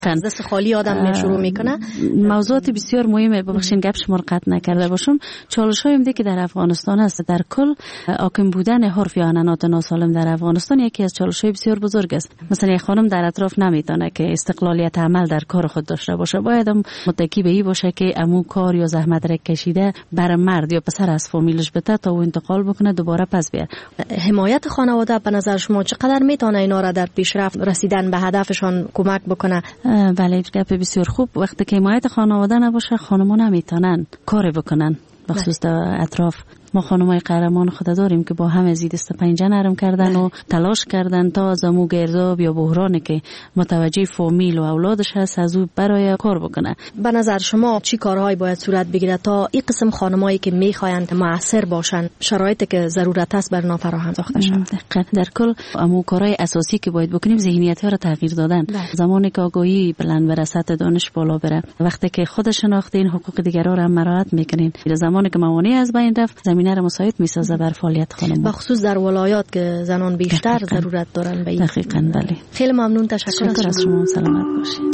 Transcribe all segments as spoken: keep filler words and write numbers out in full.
دست خالی آدم می شروع میکنه. موضوعات بسیار مهمه، ببخشید گپ شما رو قطع نکرده باشم. چالش های که در افغانستان است، در کل حاکم بودن حرف یا عنعنات ناسالم در افغانستان یکی از چالش های بسیار بزرگ است. مثلا یک خانم در اطراف نمیتونه که استقلالیت عمل در کار خود داشته باشه، باید هم متکی به این باشه که عمو کار یا زحمت را کشیده بر مرد یا پسر از فامیلش بده تا او انتقال بکنه دوباره پس بیاد. حمایت خانواده به نظر شما چقدر میتونه اینا را در پیشرفت رسیدن به هدفشان کمک بکنه؟ بله، گپ بسیار خوب. وقتی که حمایت خانواده نباشه خانم‌ها نمیتونن کار بکنن، بخصوص در اطراف. ما خانمای قهرمان خود داریم که با هم زید است پنجه نرم کردن و تلاش کردن تا از امو گرداب یا بحرانی که متوجه فامیل و اولادش هست از او برای کار بکنه. به نظر شما چی کارهایی باید صورت بگیره تا این قسم خانمایی که میخواین مؤثر باشن شرایطی که ضرورت است بر نافراهم ساخته شود؟ در کل امو کارهای اساسی که باید بکنیم ذهنیت‌ها رو تغییر دادن. ده. زمانی که آگاهی بلند بره، سطح دانش بالا بره، وقتی که خود شناختین حقوق دیگران رو هم مراعات میکنین، در زمانی که موانع از بین رفت زمینه رو مساعد میسازه بر فعالیت خانم، بخصوص در ولایات که زنان بیشتر دقیقاً. ضرورت دارن به این. دقیقاً بله. خیلی ممنون، تشکر از شما. سلامت باشید.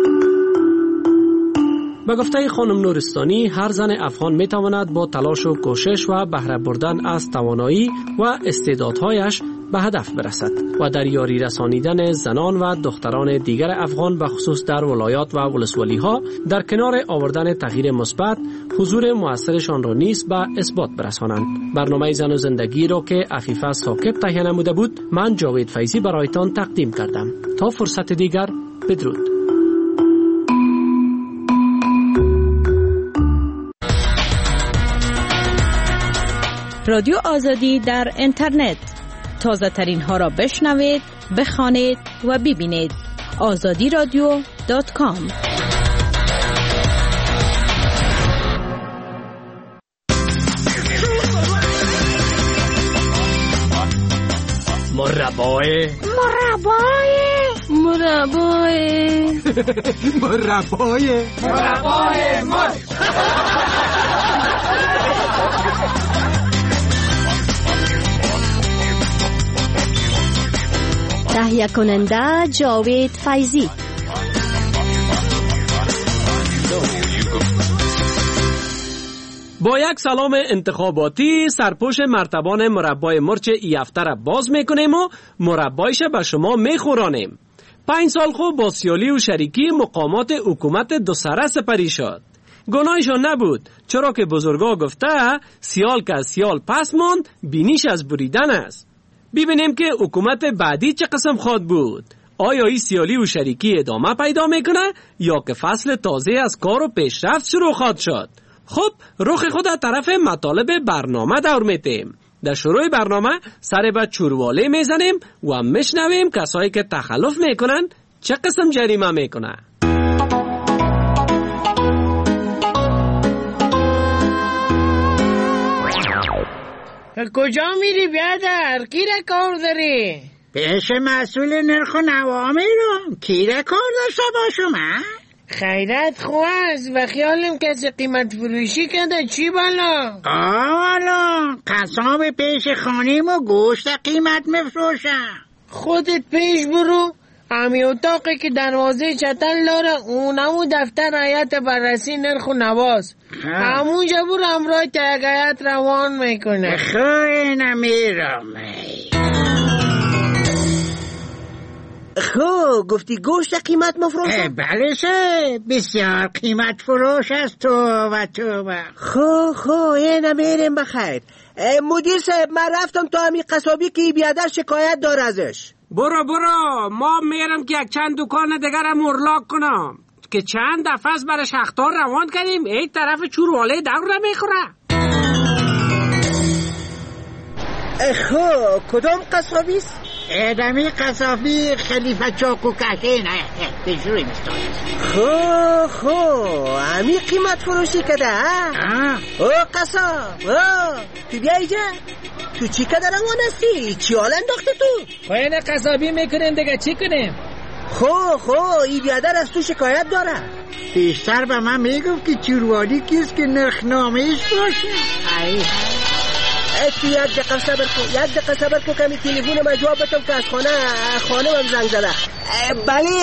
به گفته خانم نورستانی، هر زن افغان میتواند با تلاش و کوشش و بهره بردن از توانایی و استعدادهایش به هدف برسد و در یاری رسانیدن زنان و دختران دیگر افغان به خصوص در ولایات و ولسوالی ها در کنار آوردن تغییر مثبت حضور موثرشان را نیز به اثبات برسانند. برنامه زن و زندگی را که عفیفه ثاقب تهیه نموده بود، من جاوید فیضی برایتان تقدیم کردم. تا فرصت دیگر، بدرود. رادیو آزادی در اینترنت، تازه ترین ها را بشنوید، بخوانید و ببینید. آزادی رادیو دات کام. مربای مربای مربای مربای مربای مر تهیه کننده جاوید فیضی. با یک سلام انتخاباتی سرپوش مرتبان مربای مرچ ای هفته را باز میکنیم و مربایش به شما میخورانیم. پنج سال خوب با سیالی و شریکی مقامات حکومت دو سره سپری شد. گناهشان نبود، چرا که بزرگا گفته سیال که از سیال پس ماند بینیش از بریدن است. ببینیم که حکومت بعدی چه قسم خواد بود. آیا این سیالی و شریکی ادامه پیدا میکنه یا که فصل تازه از کار و پیشرفت شروع خواد شد؟ خب رخ خود از طرف مطالب برنامه دور میتیم. در شروع برنامه سر به چورواله میزنیم و میشنویم کسایی که تخلف میکنن چه قسم جریمه میکنه. کجا میری بیادر؟ کی را کار داری؟ پیش مسئول نرخ و نوا میرم. کی را کار داشته باشم؟ خیرت خواست و خیالم کسی قیمت فروشی کنده. چی بالا؟ آلا قصاب پیش خانیم و گوشت قیمت مفروشم. خودت پیش برو. همی اتاقی که دروازه چتل داره اونمو دفتر هیئت بررسی نرخ و نواست. همونجا برو امرای تگهیت روان میکنه. خواهی نمیرم. خب گفتی گوشت قیمت مفروش؟ بله سه بسیار قیمت فروش است تو و تو و خب خب اینه میریم بخیر. مدیر صاحب من رفتم تا همی قصابی که بیادر شکایت دار ازش. برو برو ما میرم که یک چند دکان دیگر مرلاک کنم که چند دفعه از برای شختار روان کردیم این طرف چورواله دور نمیخوره. خب کدام قصابی است؟ ادمی قصابی خلیفه چاکو کشه نه بجوری میستاید. خب خب همی قیمت فروشی کده ها؟ او قصاب او تو بیا ایجا تو چی کده روان هستی؟ چی حال انداخته تو؟ خواهی قصابی میکنیم دیگه چی کنیم؟ خب خب ای بیادر از تو شکایت داره. بیشتر به من میگفت که چوروالی کیست که نرخنامهش باشه. ای تو یک دقیقه صبر کن یک دقیقه صبر کن کمی تلفن ما جواب بدم که از خانه خانه هم زنگ زده. بله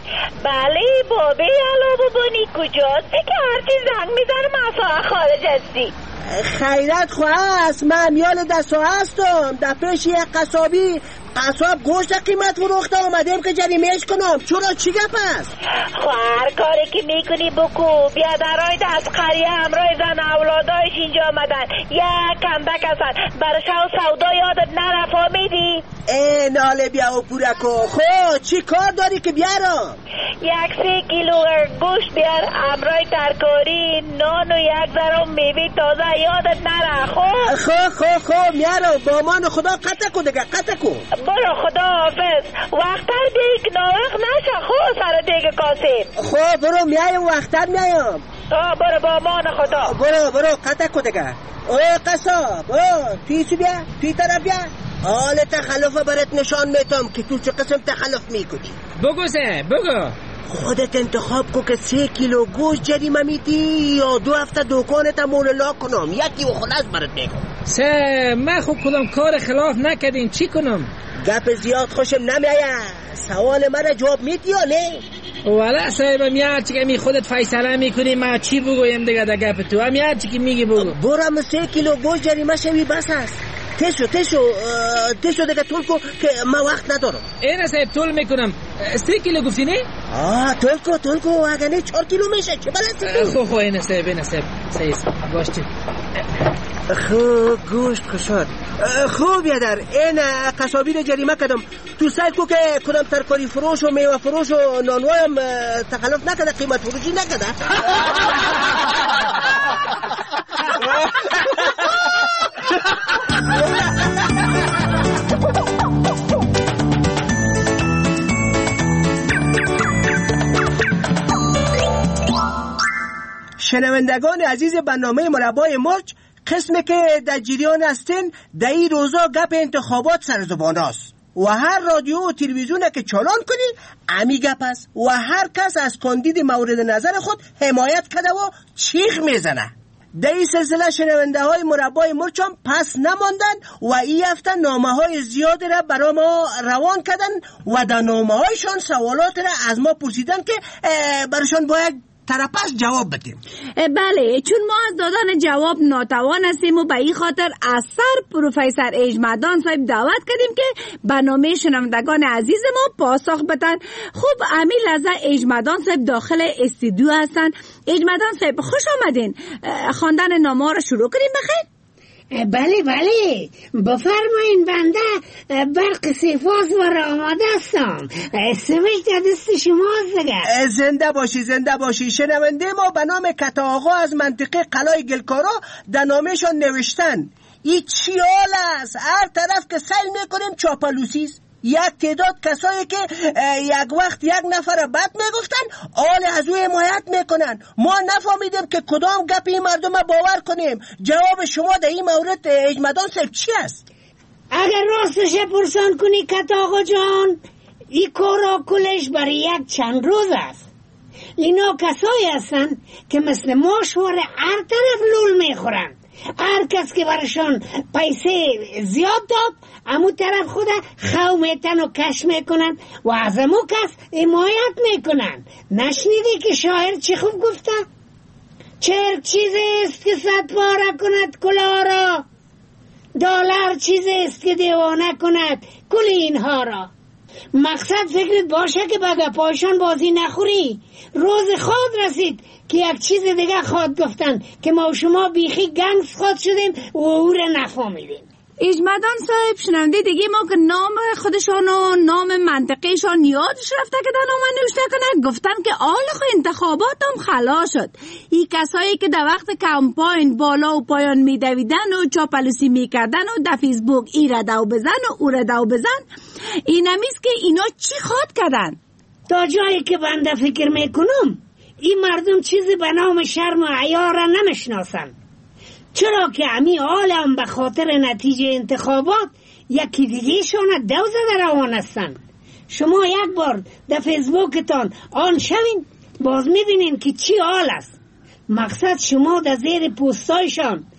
بله بابی علاوه بانی کجاست که هرچی زنگ میزنم اصلا خارج هستی؟ خیرت خواه است، من یال دستا هستم. در پیش یک قصابی قصاب گوشت قیمت فروخته آمدیم که جریمهش کنم. چرا چی گپ است؟ هر کاری که میکنی بکو. بیا درای دست قریه همراه زن اولادایش اینجا آمدن، یک کندک هستن برشان سودا یادت نرفا میدی؟ ای ناله بیا و پورکو. خب چی کار داری که بیارم؟ یک سه کیلو گوشت بیار همراه ترکاری، نان و یک ذره میوه تازه یادت نره. خب خب خب خب میارم. با امان خدا قطع کن دیگه، قطع کن. برو خدا حافظ. وقتر بیایی که ناوقت نشه خب سر دیگه کاسیم. خب برو میایم، وقتر میایم. آه برو با امان خدا. برو برو قطع کن دیگه. او قصاب او پیچی بیا، پی طرف بیا. حال تخلف برات نشان میتم که تو چه قسم تخلف میکنی. بگو سه بگو. خودت انتخاب کن که سه کیلو گوشت جریمه میدی یا دو هفته دکانت مولا کنم. یکی و خلاص برات میگم. سه من خوب کدام کار خلاف نکردیم، چی کنم؟ گپ زیاد خوشم نمیاد. سوال مرا جواب میدی یا نه؟ والا صاحب میاد چی که می خودت فیصله میکنی، ما چی بگویم دیگه در گپ تو. میاد چی که میگی بگو. برام سه کیلو گوشت جریمه شوی بس است. تشو تشو تشو دیگه طول کن که ما وقت ندارم. اینه صاحب طول میکنم. سه کیلو گفتی نه؟ آه طول کن طول کن. اگه نه چهار کیلو میشه. چه بلد خو خو اینه صاحب اینه صاحب سیز گوشت. خوب گوشت کشاد. خوب بیادر این قصابی رو جریمه کردم. تو سعی کو که کدام ترکاری فروش و میوه فروش و نانوایم تخلف نکده، قیمت فروشی نکده. شنوندگان عزیز برنامه مربای مرچ، قسمی که در جریان هستین در این روزا گپ انتخابات سر زبان است و هر رادیو و تلویزیون که چالان کنی امی گپ است و هر کس از کاندید مورد نظر خود حمایت کرده و چیخ میزنه. در این سلسله شنونده های مربای مرچ هم پس نماندن و این هفته نامه های زیادی را برای ما روان کردن و در نامه هایشان سوالات را از ما پرسیدن که برشان باید طرفش جواب بدیم. بله، چون ما از دادن جواب ناتوان هستیم و به این خاطر از سر پروفسور اجمدان صاحب دعوت کردیم که برنامه شنوندگان عزیز ما پاسخ بدن. خب امی لحظه اجمدان صاحب داخل استودیو هستن. اجمدان صاحب خوش آمدین. خواندن نامه را شروع کنیم بخیر. بله بله بفرمایین، بنده برق سپاس و آماده هستم. سمش در دست شماست دیگه. زنده باشی زنده باشی. شنونده ما به نام کتا آقا از منطقه قلای گلکارا در نامهشان نوشتن این چی حال است؟ هر طرف که سیل میکنیم چاپلوسیست. یک تعداد کسایی که یک وقت یک نفر بد میگفتن آل از او حمایت میکنن. ما نفهمیدیم که کدام گپ این مردم باور کنیم. جواب شما در این مورد اجمدان صاحب چی است؟ اگر راستش پرسان کنی کتا آقا جان، این کارا کلش برای یک چند روز است. اینا کسایی هستن که مثل ما شوار هر طرف لول میخورن. هر کس که برشان پیسه زیاد داد امو طرف خود خو میتن و کش میکنن و از امو کس حمایت میکنن. نشنیدی که شاعر چی خوب گفته؟ چرک چیزی است که صد پاره کند کلا را، دلار چیزی است که دیوانه کند کل اینها را. مقصد فکرت باشه که بگه پایشان بازی نخوری. روز خود رسید که یک چیز دیگه خود گفتن که ما و شما بیخی گنگس خود شدیم و او را نفهمیدیم. اجمدان صاحب شنونده دیگه ما که نام خودشان و نام منطقهشان یادش رفته که در نامه نوشته کنند، گفتن که آل خو انتخابات هم خلاص شد. این کسایی که در وقت کمپاین بالا و پایان میدویدن و چاپلوسی میکردن و در فیسبوک ای را دو بزن و او را دو بزن، این همیست که اینا چی خود کردن؟ تا جایی که بنده فکر میکنم این مردم چیزی به نام شرم و حیا را نمیشناسن. چرا که امی عالم به خاطر نتیجه انتخابات یکی دیگه شانه دو زده روان هستن. شما یک بار در فیسبوکتان آن شوین باز میبینین که چی حال است. مقصد شما در زیر پوستایشان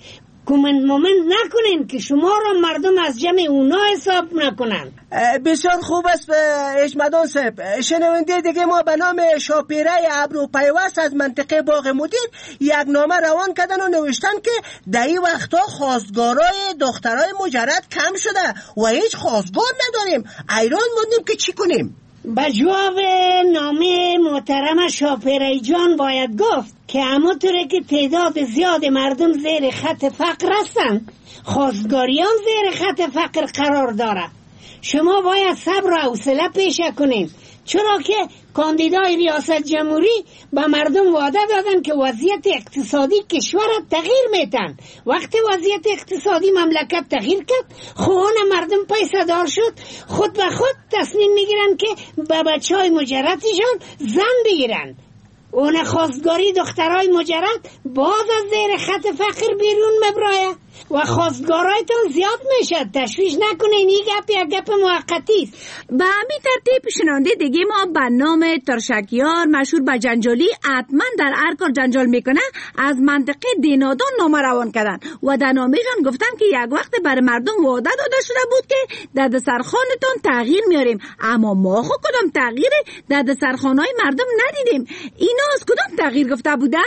کومند مومند نکنین که شما را مردم از جمع اونا حساب نکنن. بسیار خوب است اجمدان صاحب. شنونده دیگه ما به نام شاپیره ابرو پیوست از منطقه باغ مدیر یک نامه روان کردن و نوشتن که در این وقتا خواستگارای دخترای مجرد کم شده و هیچ خواستگار نداریم. ایران موندیم که چی کنیم؟ به جواب نامه محترم شاپیره جان باید گفت که همونطوره که تعداد زیاد مردم زیر خط فقر هستن، خواستگاریان زیر خط فقر قرار داره. شما باید صبر و حوصله پیشه کنین، چرا که کاندیدای ریاست جمهوری به مردم وعده دادن که وضعیت اقتصادی کشور تغییر میتن. وقتی وضعیت اقتصادی مملکت تغییر کرد، خوان مردم پیسه دار شد، خود به خود تصمیم میگیرن که به بچه های مجردشان زن بگیرن. اون خواستگاری دخترای مجرد باز از زیر خط فقر بیرون مبرایه و خواستگارایتون زیاد میشه. تشویش نکنین، این گپ یک گپ موقتی است. به همین ترتیب شنونده دیگه ما به نام ترشکیار مشهور به جنجالی حتما در هر کار جنجال میکنه از منطقه دینادان نامه روان کردن و در نامه‌شان گفتن که یک وقت برای مردم وعده داده شده بود که در دسترخوانتون تغییر میاریم، اما ما خود کدام تغییر در دسترخوانهای مردم ندیدیم. اینا از کدام تغییر گفته بودن؟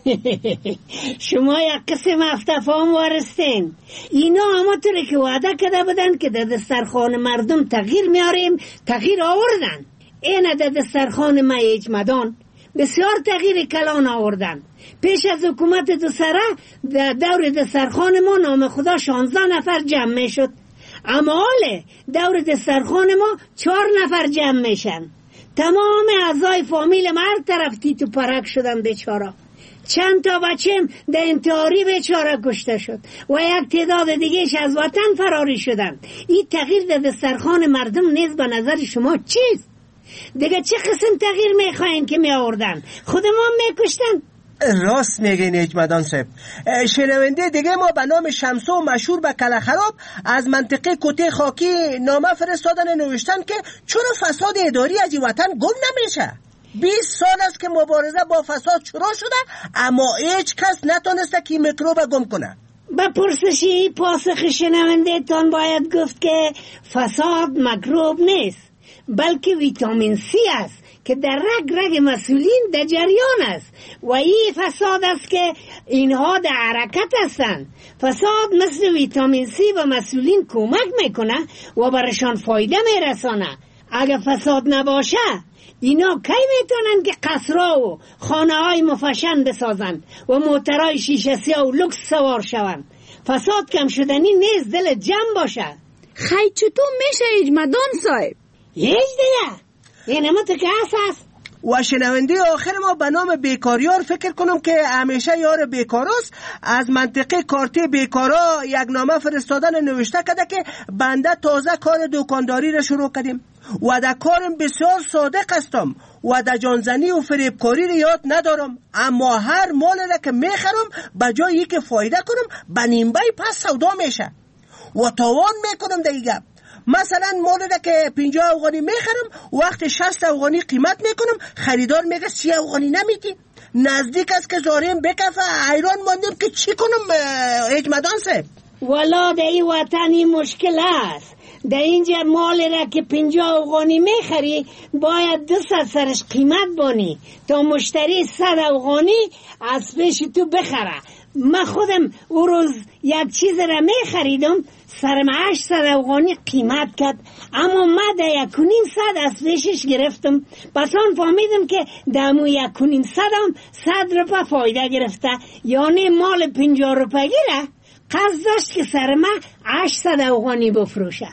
شما یک قسم افتفام وارستین. اینا همونطوری که وعده کرده بودن که در دسترخوان مردم تغییر میاریم، تغییر آوردن. این در دسترخوان ما اجمدان بسیار تغییر کلان آوردن. پیش از حکومت دو سره در دور دسترخوان ما نام خدا شانزده نفر جمع میشد، اما حاله دور دسترخوان ما چهار نفر جمع میشن. تمام اعضای فامیل ما هر طرف تیتو پرک شدن بیچاره. چند تا بچه‌م در انتحاری بیچاره کشته شد و یک تعداد دیگهش از وطن فراری شدن. این تغییر در دسترخوان مردم نیز به نظر شما چیست؟ دیگه چه قسم تغییر میخواین که می آوردن؟ خود ما میکشتن؟ راست میگین اجمدان صاحب. شنونده دیگه ما به نام شمسو مشهور به کله خراب از منطقه کوته خاکی نامه فرستادن، نوشتن که چرا فساد اداری از این وطن گم نمیشه. بیست سال است که مبارزه با فساد شروع شده، اما هیچ کس نتونسته که میکروب گم کنه. به پرسشی پاسخ شنونده تان باید گفت که فساد میکروب نیست، بلکه ویتامین سی است که در رگ رگ مسئولین در جریان است و این فساد است که اینها در حرکت هستند. فساد مثل ویتامین سی و مسئولین کمک میکنه و برشان فایده میرسانه. اگر فساد نباشه اینا کی میتونن که قصرها و خانه های مفشن بسازن و موترهای شیشه سیاه و لکس سوار شون؟ فساد کم شدنی نیز دل جمع باشه. خیلی چطور میشه اجمدان صاحب؟ هیچ دیگه این همه تو که هست. و شنونده آخر ما به نام بیکاریار فکر کنم که همیشه یار بیکاراست از منطقه کارته بیکارا یک نامه فرستادن، نوشته کرده که بنده تازه کار دکانداری را شروع کردیم و در کارم بسیار صادق هستم و در جانزنی و فریبکاری را یاد ندارم، اما هر مال را که میخرم به جایی که فایده کنم به نیمبه پس سودا میشه و تاوان میکنم در این گپ. مثلا مال را که پنجاه افغانی میخرم وقت شصت افغانی قیمت میکنم، خریدار میگه سی افغانی نمیدی. نزدیک است که زاریم بکفه. حیران ماندیم که چی کنم اجمدان صاحب. والا در این وطنی مشکل است. در اینجا مال را که پنجاه افغانی میخری باید دو ست سرش قیمت بانی تا مشتری صد افغانی از پیش تو بخره. من خودم او روز یک چیز را میخریدم، سرم هشتصد افغانی قیمت کرد، اما من در یک و نیم صد از پیشش گرفتم. پس آن فهمیدم که دمو یک و نیم صد هم صد روپه فایده گرفته، یعنی مال پنجاه روپه گیره قصد داشت که سر من هشتصد افغانی بفروشه.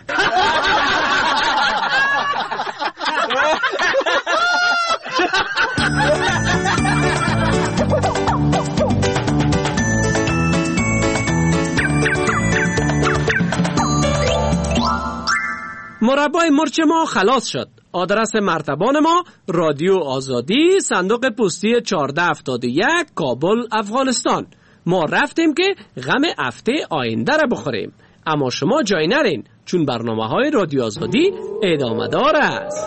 مربای مرچ ما خلاص شد. آدرس مرتبان ما رادیو آزادی، صندوق پستی چهارده هفتاد و یک، کابل، افغانستان. ما رفتیم که غم هفته آینده را بخوریم، اما شما جای نرین چون برنامه های رادیو آزادی ادامه دار است.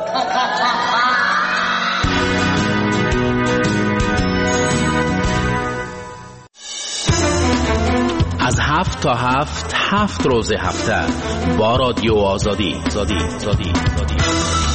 از هفت تا هفت هفت روز هفته با رادیو آزادی. آزادی. آزادی. آزادی.